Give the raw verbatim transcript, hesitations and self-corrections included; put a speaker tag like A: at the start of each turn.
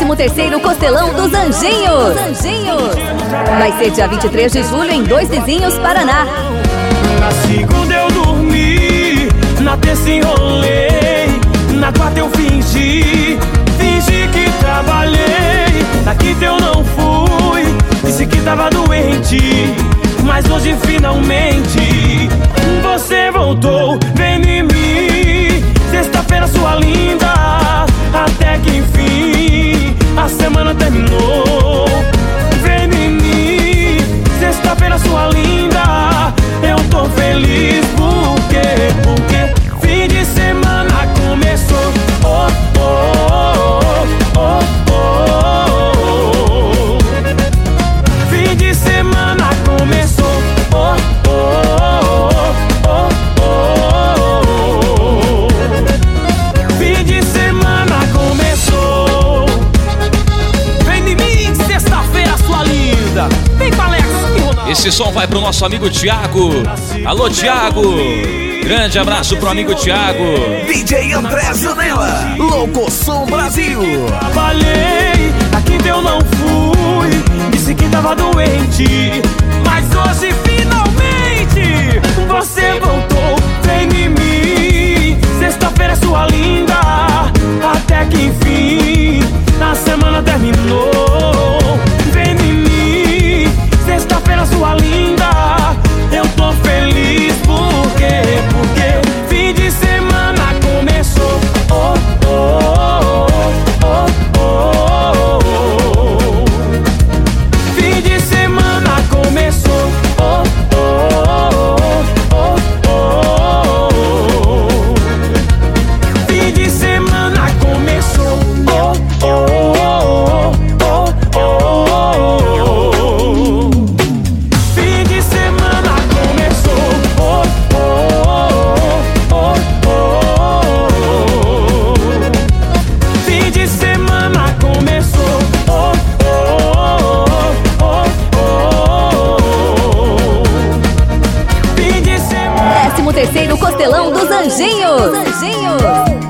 A: décimo terceiro Costelão dos Anjinhos. Anjinhos. Vai ser dia vinte e três de julho em Dois Vizinhos, Paraná.
B: Na segunda eu dormi, na terça enrolei, na quarta eu fingi, fingi que trabalhei. Na quinta eu não fui, disse que tava doente, mas hoje finalmente você voltou, vem em mim. Sexta-feira sua linda, até que enfim a semana terminou. Vem em mim, sexta-feira sua linda, eu tô feliz porque, porque fim de semana começou. Oh, oh, oh, oh, oh. Fim de semana começou. Oh, oh, oh, oh, oh. Fim de semana começou. Vem de mim, sexta-feira sua linda. Vem pra Alex.
C: Esse som vai pro nosso amigo Thiago. Alô, Thiago. Grande abraço pro amigo Thiago.
D: D J André Zanella, Locosom Brasil.
B: Trabalhei, a quinta eu não fui, disse que tava doente, mas hoje finalmente você voltou, vem em mim. Sexta-feira sua linda, até que enfim a semana terminou. Vem em mim, sexta-feira sua linda, eu tô feliz porque, porque fim de semana começou. Oh, oh, oh, oh, oh, oh. Fim de semana começou. Oh, oh, oh, oh, oh. Fim de semana começou. Oh, oh, oh, oh, oh. Fim de semana começou. Oh, oh, oh, oh, oh. Fim de semana começou. Oh, oh, oh, oh, oh. Fim de semana.
A: décimo terceiro Costelão dos Anjinhos. Anjinhos.